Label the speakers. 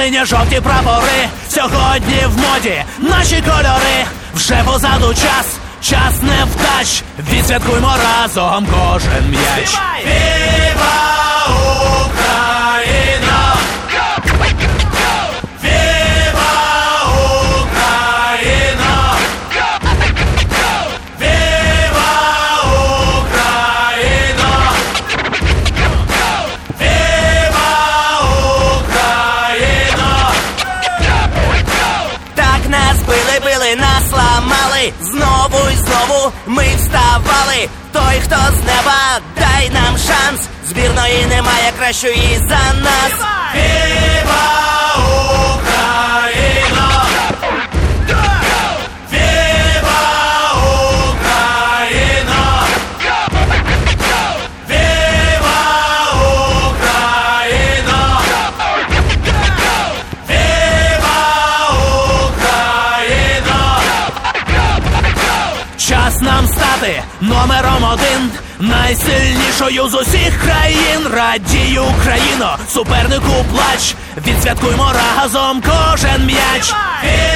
Speaker 1: синьо-жовті прапори сьогодні в моді, наші кольори. Вже позаду час невдач. Відсвяткуймо разом кожен м'яч. Віва Україна! Віва Україна! Віва Україна! Віва Україна!
Speaker 2: Так нас били, нас ламали. Знову й знову ми вставали. Той, хто з неба, дай нам шанс. Збірної немає кращої за нас.
Speaker 1: Віва Україна! Віва Україна! Віва Україна! Віва Україна! Час нам стати номером один, найсильнішою з усіх країн. Радій, Україно, супернику плач. Відсвяткуймо разом кожен м'яч.